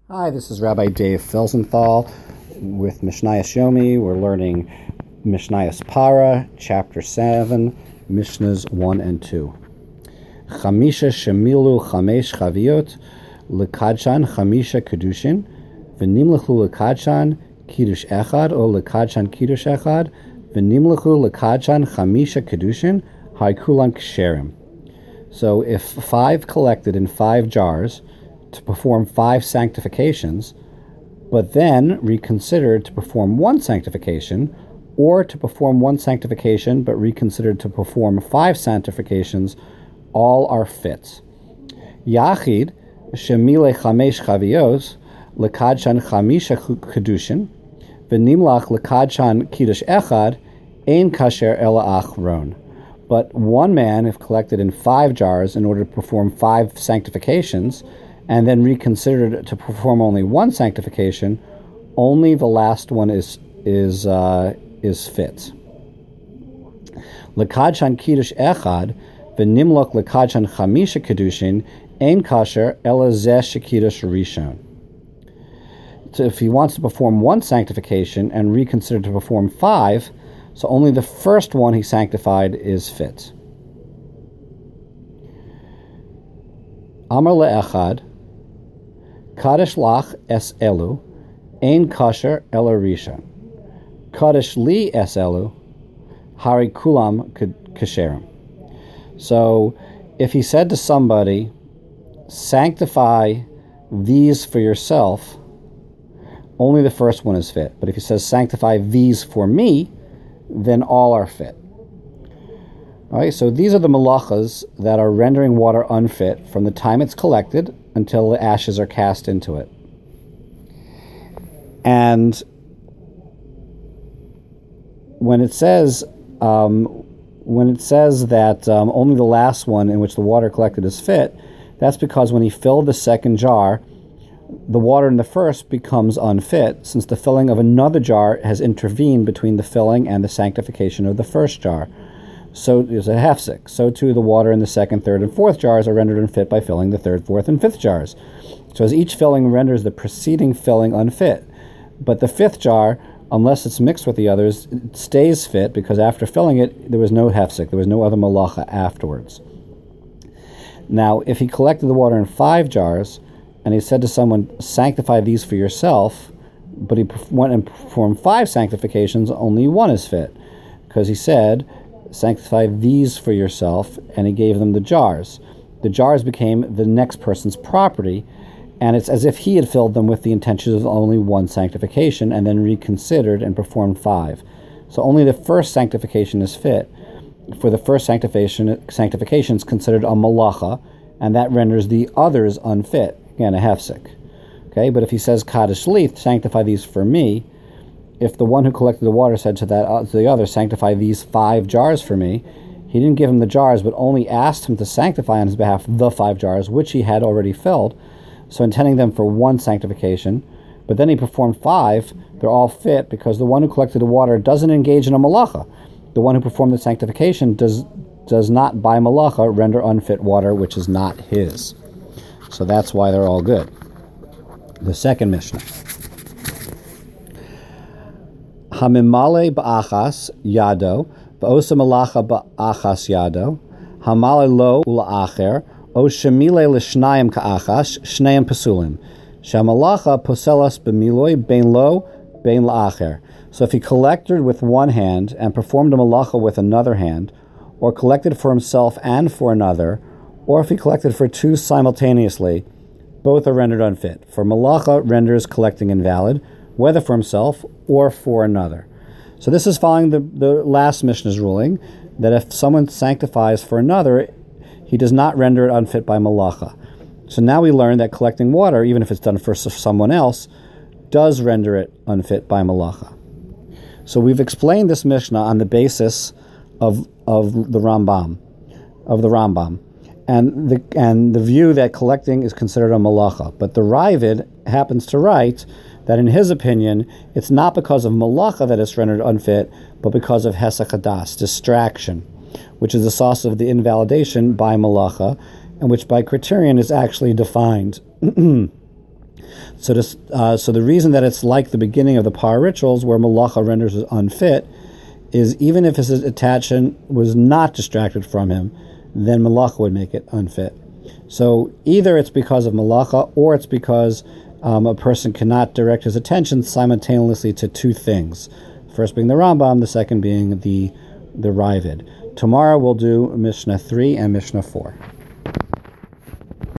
Hi, this is Rabbi Dave Felsenthal with Mishnayos Yomi. We're learning Mishnayos Para, Chapter 7, Mishnahs 1 and 2. Chamisha shemilu chamesh chaviot lekadshan chamisha kedushin v'nimlechu lekadshan kiddush echad o lekadshan kiddush echad v'nimlechu lekadshan chamisha kedushin haikulan ksherim. So if 5 collected in 5 jars to perform 5 sanctifications, but then reconsidered to perform 1 sanctification, or to perform 1 sanctification but reconsidered to perform 5 sanctifications, all are fit. Yachid shemile chamesh chavios lekadshan chamisha kedushin v'nimlach lekadshan kiddush echad ein kasher ela achron. But one man, if collected in 5 jars in order to perform 5 sanctifications, and then reconsidered to perform only 1 sanctification, only the last one is fit. Lekadshan kiddush echad v'nimlach lekadshan chamisha kedushin ein kasher ela zeh shekiddush rishon. So if he wants to perform 1 sanctification and reconsider to perform 5, so only the first one he sanctified is fit. Amar le'echad Kadesh lach es elu, ein kasher ela rishon. Kadesh li es elu, hari kulam kasherim. So, if he said to somebody, sanctify these for yourself, only the first one is fit. But if he says, sanctify these for me, then all are fit. All right, so these are the malachas that are rendering water unfit from the time it's collected until the ashes are cast into it. And when it says that only the last one in which the water collected is fit, that's because when he filled the second jar, the water in the first becomes unfit, since the filling of another jar has intervened between the filling and the sanctification of the first jar. So there's a hefsek. So too the water in the second, third, and fourth jars are rendered unfit by filling the third, fourth, and fifth jars. So as each filling renders the preceding filling unfit. But the fifth jar, unless it's mixed with the others, it stays fit, because after filling it, there was no hefsek, there was no other malacha afterwards. Now, if he collected the water in 5 jars, and he said to someone, sanctify these for yourself, but he went and performed 5 sanctifications, only 1 is fit. Because he said, sanctify these for yourself, and he gave them the jars. The jars became the next person's property, and it's as if he had filled them with the intention of only 1 sanctification, and then reconsidered and performed 5. So only the first sanctification is fit. For the first sanctification is considered a malacha, and that renders the others unfit. Again, a hefsek. Okay, but if he says kadosh li, sanctify these for me, if the one who collected the water said to the other, sanctify these 5 jars for me, he didn't give him the jars, but only asked him to sanctify on his behalf the 5 jars, which he had already filled, so intending them for 1 sanctification. But then he performed 5, they're all fit, because the one who collected the water doesn't engage in a malacha. The one who performed the sanctification does not, by malacha, render unfit water, which is not his. So that's why they're all good. The second Mishnah. Hamimale ba'achas yado, ba'osa malacha ba'achas yado, hamale lo ula'acher, o shemile l'shnayim ka'achas, shnayim pasulim. Shamalacha poselas b'miloi bein lo, bein la'acher. So if he collected with one hand and performed a malacha with another hand, or collected for himself and for another, or if he collected for 2 simultaneously, both are rendered unfit. For malacha renders collecting invalid, whether for himself or for another. So this is following the last Mishnah's ruling, that if someone sanctifies for another, he does not render it unfit by malacha. So now we learn that collecting water, even if it's done for someone else, does render it unfit by malacha. So we've explained this Mishnah on the basis of the Rambam, and the view that collecting is considered a malacha. But the Ravid happens to write that in his opinion, it's not because of malacha that it's rendered unfit, but because of hesach hadas, distraction, which is the source of the invalidation by malacha, and which by criterion is actually defined. So the reason that it's like the beginning of the par rituals where malacha renders it unfit is even if his attention was not distracted from him, then malacha would make it unfit. So either it's because of malacha or it's because a person cannot direct his attention simultaneously to two things. First being the Rambam, the second being the Ravid. Tomorrow we'll do Mishnah 3 and Mishnah 4.